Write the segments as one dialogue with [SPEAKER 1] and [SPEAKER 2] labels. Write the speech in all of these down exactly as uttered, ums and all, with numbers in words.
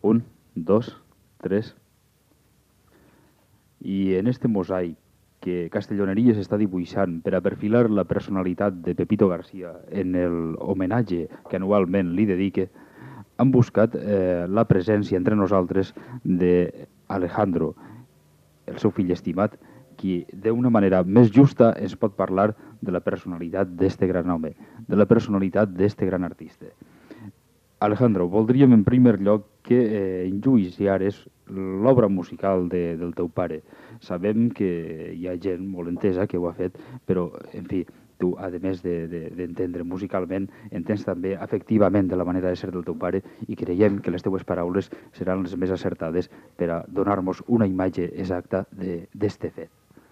[SPEAKER 1] Un, dos, tres. I en este mosaic que Castelloneries està dibuixant per a perfilar la personalitat de Pepito García en el homenatge que anualment li dedique, han buscat eh, la presència entre nosaltres d'Alejandro, el seu fill estimat, qui d'una manera més justa ens pot parlar de la personalitat d'este gran home, de la personalitat d'este gran artista. Alejandro, voldríem en primer lloc que eh, enjuiciares l'obra musical de, del teu pare. Sabem que hi ha gent molt entesa que ho ha fet, però, en fi, tu, a més d'entendre de, de, musicalment, entens també afectivament de la manera de ser del teu pare i creiem que les teues paraules seran les més acertades per a donar-nos una imatge exacta d'este fet.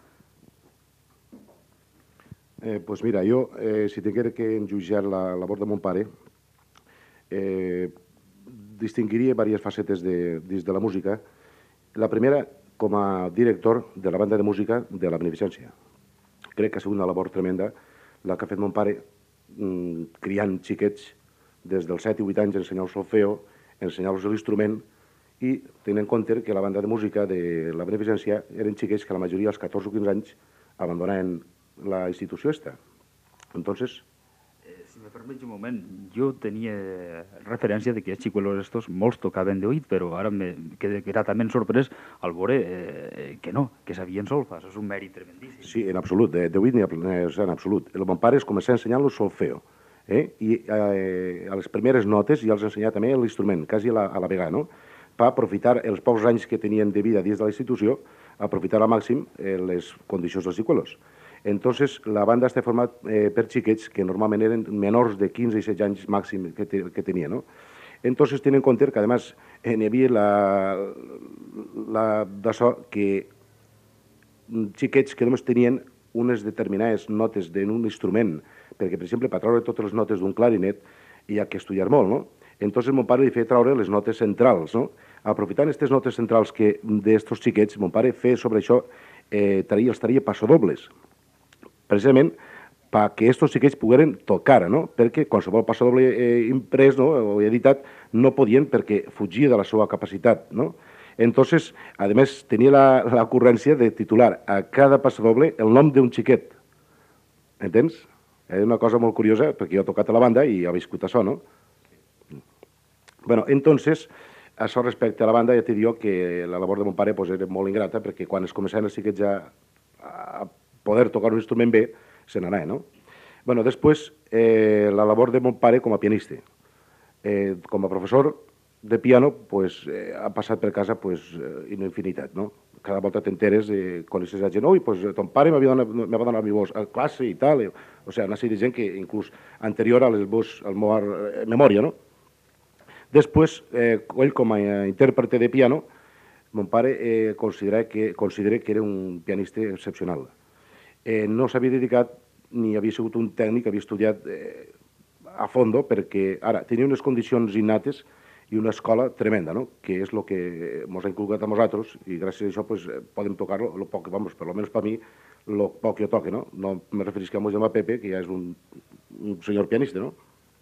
[SPEAKER 2] Eh, pues mira, jo, eh, si tinguera que enjuiciar la labor de mon pare, eh, distingiria diverses facetes de, dins de la música. La primera, com a director de la banda de música de la Beneficència. Crec que ha sigut una labor tremenda la que ha fet mon pare, mmm, criant xiquets des dels set i vuit anys, ensenyar-los solfeo, ensenyar-los l'instrument, i tenint en compte que la banda de música de la Beneficència eren xiquets que la majoria als catorze o quinze anys abandonaven la institució esta. Entonces,
[SPEAKER 1] si me permets un moment, jo tenia referència de que els xicuelos estos molts tocaven d'oït, però ara me quedé gratament sorprès al veure eh, que no, que sabien solfa. Això és un mèrit tremendíssim.
[SPEAKER 2] Sí, en absolut, d'oït n'hi ha en absolut. El mon pare es començà ensenyant-los solfeo, eh? I eh, a les primeres notes ja els ensenyava també l'instrument, quasi a la, a la vegada, no? Per aprofitar els pocs anys que tenien de vida dins de la institució, aprofitar al màxim eh, les condicions dels xicuelos. Entonces, la banda està format eh, per xiquets que normalment eren menors de quinze i setze anys màxim que, te, que tenia, no? Entonces, tenen en compte que, a més, eh, n'hi havia la, la d'això que xiquets que només tenien unes determinades notes en un instrument, perquè, per exemple, per treure totes les notes d'un clarinet hi ha que estudiar molt, no? Entonces, mon pare li feia treure les notes centrals, no? Aprofitant aquestes notes centrals que d'estos xiquets, mon pare feia sobre això, eh, traia, els traia passadobles, precisament perquè aquests xiquets pogueren tocar, no? Perquè qualsevol passadoble eh, imprès, no? O editat no podien perquè fugia de la seva capacitat, no? Entonces, a més, tenia la, la ocurrència de titular a cada passadoble el nom d'un xiquet. Entens? És una cosa molt curiosa, perquè jo he tocat a la banda i he viscut això, no? Bueno, entonces, això respecte a la banda, ja t'he dit que la labor de mon pare pues, era molt ingrata, perquè quan es començaven els xiquets ja a poder tocar un instrument bé, se n'anava, no? Bueno, després, eh, la labor de mon pare com a pianista. Eh, com a professor de piano, pues, eh, ha passat per casa pues, eh, una infinitat, no? Cada volta t'enteres, eh, coneixes a gent, ui, pues, ton pare m'havia donat, m'ha donat mi voz a classe i tal, eh, o sigui, una sèrie de gent que inclús anterior a les vos, al meu eh, memòria, no? Després, eh, ell com a intèrprete de piano, mon pare eh, considera que, considera que era un pianista excepcional. Eh, no s'havia dedicat ni havia sigut un tècnic, havia estudiat eh, a fondo perquè ara tenia unes condicions innates i una escola tremenda, no? Que és el que ens ha inculcat a nosaltres i gràcies a això pues, podem tocar-lo, el poc, vamos, per almenys per mi, el poc que jo toque, no? No me referisc a meu germà Pepe, que ja és un, un senyor pianista, no?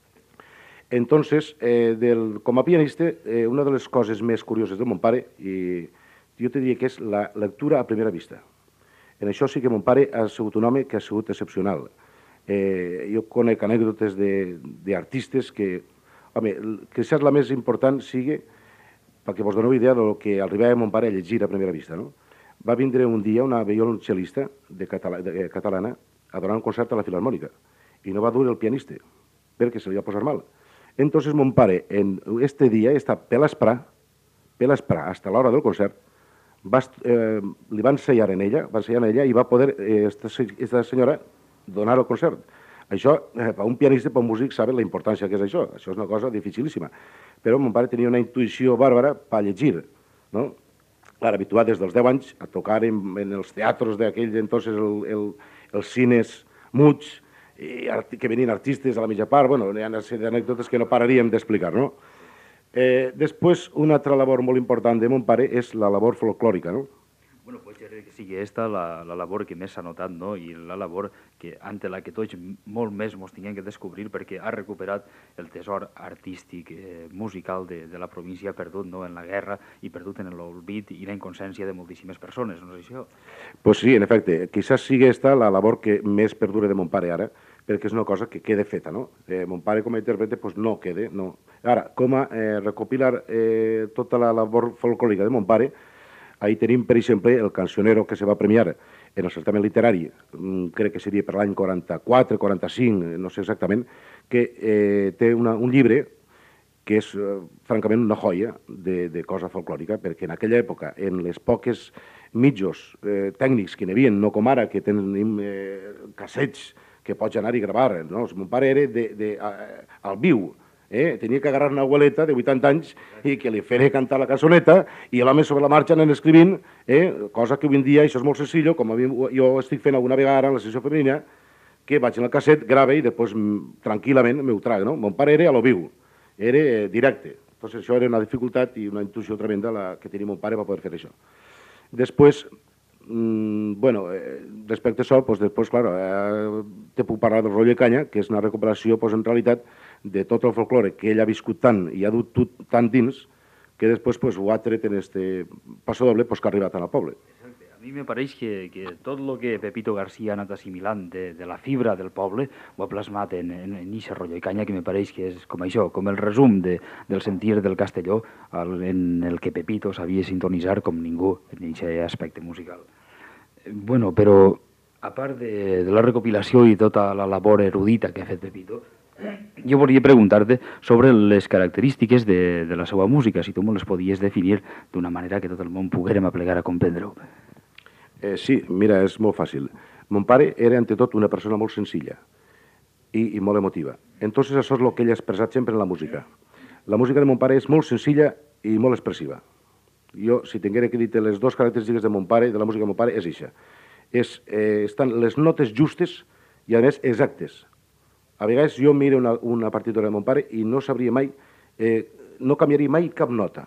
[SPEAKER 2] Entonces, eh, del, com a pianista, eh, una de les coses més curioses de mon pare, i jo te diria que és la lectura a primera vista. En això sí que mon pare ha sigut un home que ha sigut excepcional. Eh, jo conec anècdotes d'artistes que, home, que és la més important sigui, perquè vos doneu idea del que arribava mon pare a llegir a primera vista, no? Va vindre un dia una violoncel·lista de, catala, de catalana a donar un concert a la Filarmònica i no va dur el pianista perquè se li va posar mal. Entonces mon pare, en este dia, està per l'esprà, per l'esprà, fins a l'hora del concert, va, eh, li va ensenyar en ella, va ensenyar en ella i va poder, eh, esta, esta senyora, donar el concert. Això, eh, per un pianista, per un músic, saben la importància que és això. Això és una cosa dificilíssima. Però mon pare tenia una intuïció bàrbara per llegir, no? Clar, habituat des dels deu anys a tocar en, en els teatres d'aquell entonces, el, el, els cines muts, i que venien artistes a la mitja part, bueno, hi ha una sèrie d'anècdotes que no pararíem d'explicar, no? Eh, després, una altra labor molt important de mon pare és la labor folclòrica, no?
[SPEAKER 1] Bueno, pot ser que sigui esta la, la labor que més s'ha notat, no? I la labor que, ante la que tots molt més mos tinguem que descobrir perquè ha recuperat el tesor artístic, eh, musical de, de la província perdut, no? En la guerra i perdut en l'olvid i la inconsciència de moltíssimes persones, no és això?
[SPEAKER 2] Pues sí, en efecte, quizás sigui esta la labor que més perdura de mon pare ara, perquè és una cosa que quede feta, no? Eh, mon pare com a intèrprete pues, no quede, no. Ara, com a eh, recopilar eh, tota la labor folclòrica de mon pare, ahí tenim, per exemple, el cancionero que se va premiar en el certamen literari, crec que seria per l'any quaranta-quatre, quaranta-cinc, no sé exactament, que eh, té una, un llibre que és, eh, francament, una joia de, de cosa folclòrica, perquè en aquella època, en les poques mitjos eh, tècnics que n'hi havia, no com ara, que tenim eh, cassets que pots anar i gravar, no? Mon pare era de, de, a, al viu, Eh? Tenia que agarrar una abueleta de vuitanta anys i que li fera cantar la cançoneta i l'home sobre la marxa anant escrivint, eh? Cosa que avui en dia, això és molt senzill, com jo estic fent alguna vegada en la sessió femenina, que vaig en el casset, grave i després tranquil·lament m'ho traga, no? Mon pare era a lo viu, era eh, directe. Entonces això era una dificultat i una intuïció tremenda la que tenia mon pare per poder fer això. Després, mmm, bueno, eh, respecte a això, pues, després, claro, eh, te puc parlar del rotllo de canya, que és una recuperació, pues, en realitat, de tot el folklore que ell ha viscut tant i ha dut tot tant dins, que després pues, ho ha tret en este passo doble pues, que ha arribat al poble.
[SPEAKER 1] Exacte. A mi me pareix que, que tot el que Pepito García ha anat assimilant de, de la fibra del poble ho ha plasmat en, en, en ixe rotllo i canya que me pareix que és com això, com el resum de, del sentir del Castelló el, en el que Pepito sabia sintonitzar com ningú en aquest aspecte musical. Bueno, però a part de, de la recopilació i tota la labor erudita que ha fet Pepito, jo volia preguntar-te sobre les característiques de, de la seva música, si tu me les podies definir d'una manera que tot el món poguérem aplegar a comprendre-ho.
[SPEAKER 2] Eh, sí, mira, és molt fàcil. Mon pare era, ante tot, una persona molt senzilla i, i molt emotiva. Entonces, això és el que ell ha expressat sempre en la música. La música de mon pare és molt senzilla i molt expressiva. Jo, si tinguera que dir les dues característiques de mon pare, de la música de mon pare, és això. És, eh, estan les notes justes i, a més, exactes. A vegades jo miro una, una partitura de mon pare i no sabria mai, eh, no canviaria mai cap nota.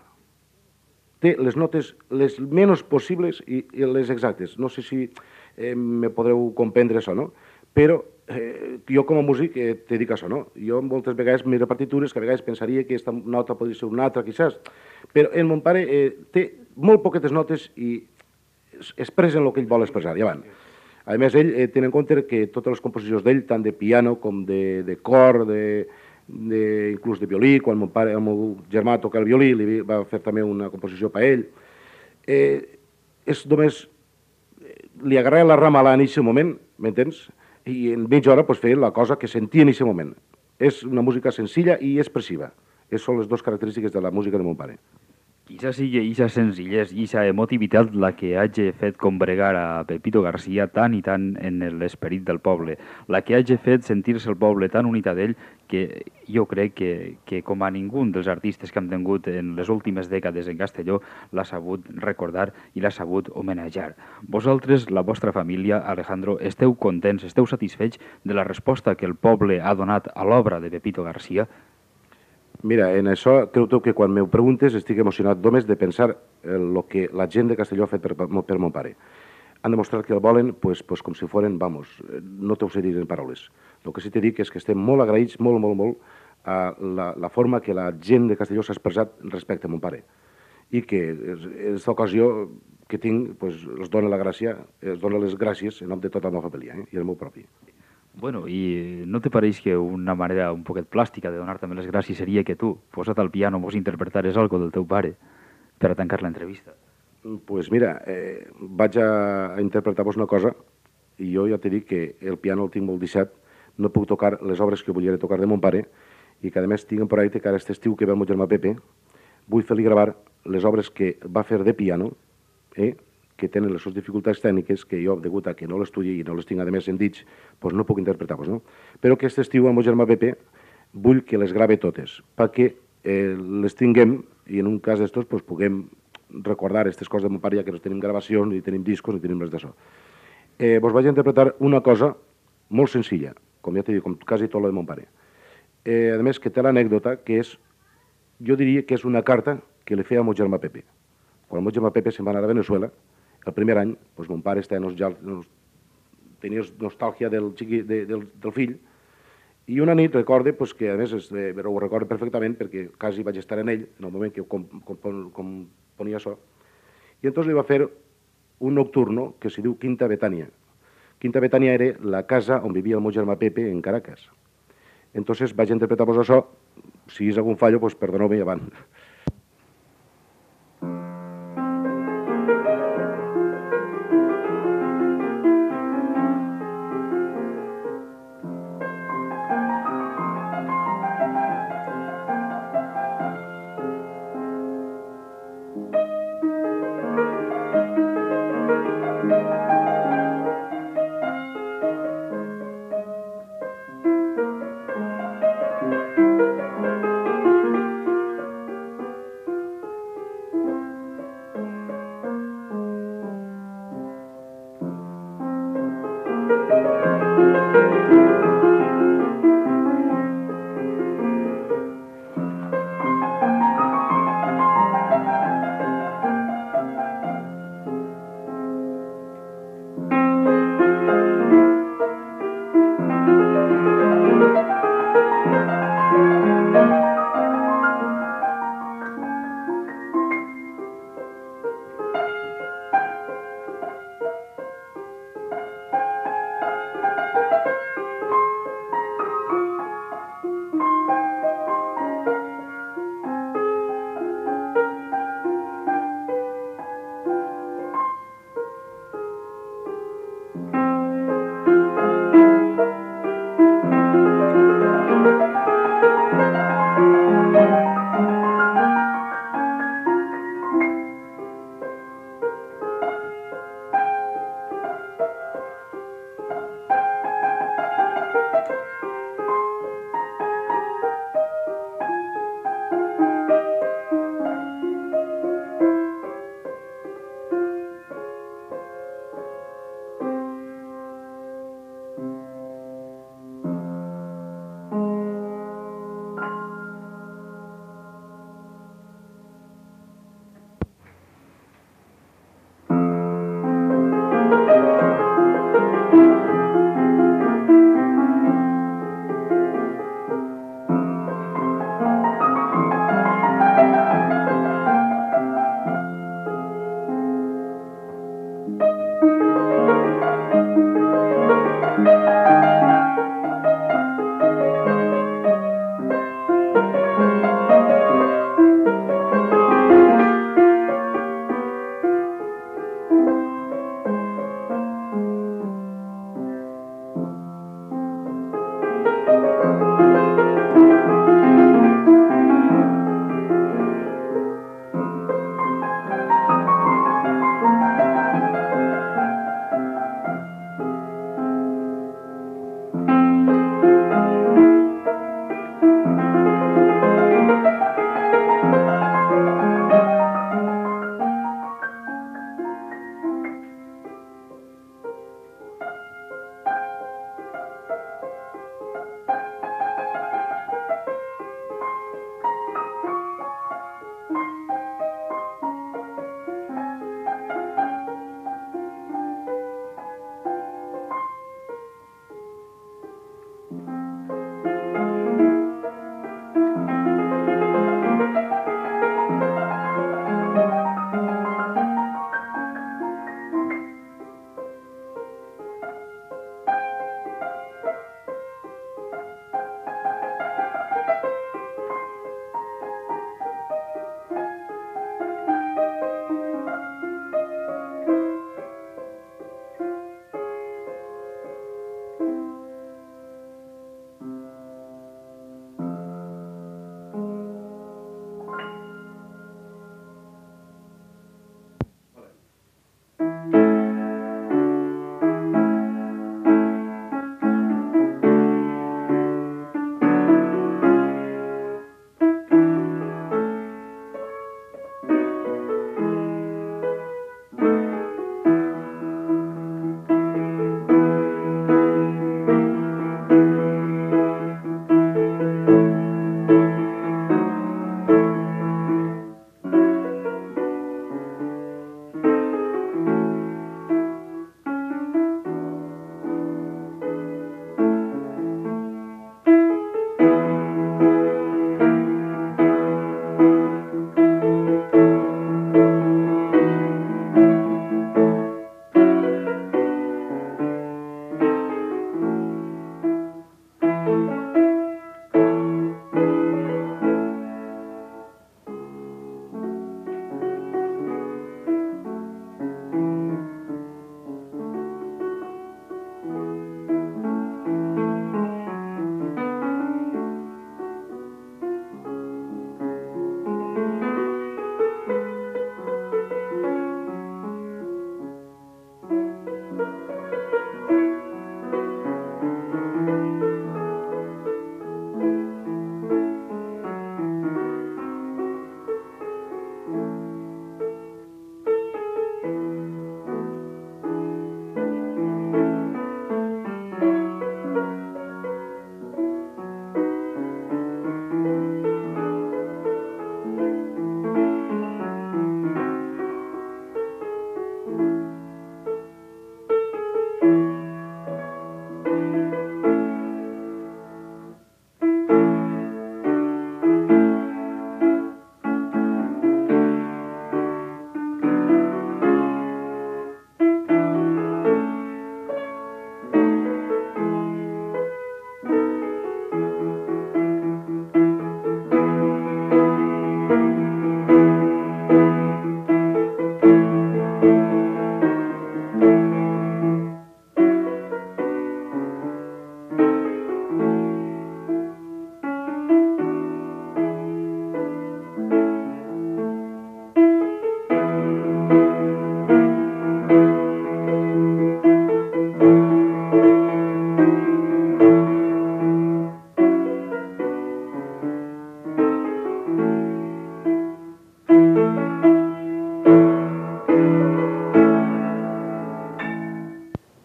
[SPEAKER 2] Té les notes les menys possibles i, i les exactes. No sé si eh, me podreu comprendre això, no? Però eh, jo com a músic eh, te dic això, no? Jo moltes vegades miro partitures que a vegades pensaria que aquesta nota podria ser una altra, quizás, però en mon pare eh, té molt poquetes notes i expressen el que ell vol expressar, i avant. A més, ell eh, té en compte que totes les composicions d'ell, tant de piano com de, de cor, de, de, inclús de violí, quan mon pare, el meu germà toca el violí, li va fer també una composició per ell, eh, és només, li agarrava la ramalà en aquest moment, m'entens? I en mitja hora pues, fer la cosa que sentia en aquest moment. És una música senzilla i expressiva. Aquestes són les dues característiques de la música de mon pare.
[SPEAKER 1] Quizá sigui eixa senzillesa i eixa emotivitat la que hagi fet combregar a Pepito García tant i tant en l'esperit del poble, la que hagi fet sentir-se el poble tan unit a d'ell que jo crec que, que com a ningú dels artistes que hem tingut en les últimes dècades en Castelló l'ha sabut recordar i l'ha sabut homenatjar. Vosaltres, la vostra família, Alejandro, esteu contents, esteu satisfets de la resposta que el poble ha donat a l'obra de Pepito García?
[SPEAKER 2] Mira, en això creu que quan m'ho preguntes estic emocionat només de pensar el que la gent de Castelló ha fet per, per mon pare. Han demostrat que el volen pues, pues, com si foren, vamos, no t'ho sé dir en paraules. El que sí t'he dit és que estem molt agraïts, molt, molt, molt, a la, la forma que la gent de Castelló s'ha expressat respecte a mon pare. I que en aquesta ocasió que tinc, pues, els dona la gràcia, els dona les gràcies en nom de tota la meva família eh, i el meu propi.
[SPEAKER 1] Bueno, i no te pareix que una manera un poquet plàstica de donar també les gràcies seria que tu, posat al piano, mos interpretares algo del teu pare per a tancar l'entrevista?
[SPEAKER 2] Doncs pues mira, eh, vaig a, a interpretar-vos una cosa i jo ja t'he dit que el piano el tinc molt deixat, no puc tocar les obres que volia tocar de mon pare i que a més tinc en projecte que ara aquest estiu que ve el meu germà Pepe vull fer-li gravar les obres que va fer de piano, eh, que tenen les seves dificultats tècniques, que jo, degut a que no l'estudi i no les tinc a més en dits, doncs no puc interpretar-vos, no? Però aquest estiu amb el germà Pepe vull que les grave totes, perquè eh, les tinguem i en un cas d'estos doncs, puguem recordar aquestes coses de mon pare, ja que no tenim gravacions, ni tenim discos, ni tenim res d'això. Eh, vos vaig a interpretar una cosa molt senzilla, com ja t'he dit, com quasi tot lo de mon pare. Eh, a més, que té l'anècdota que és, jo diria que és una carta que li feia al meu germà Pepe. Quan el meu germà Pepe se'n va anar a Venezuela, el primer any, doncs mon pare estava nos, ja, nos, tenia nostàlgia del, xiqui, de, del, del fill, i una nit recorde, pues, que a més es, eh, ho recordo perfectament perquè quasi vaig estar en ell en el moment que componia això, i entonces li va fer un nocturno que s'hi diu Quinta Betània. Quinta Betània era la casa on vivia el meu germà Pepe en Caracas. Entonces vaig interpretar pues, això, si és algun fallo, pues, perdoneu-me abans.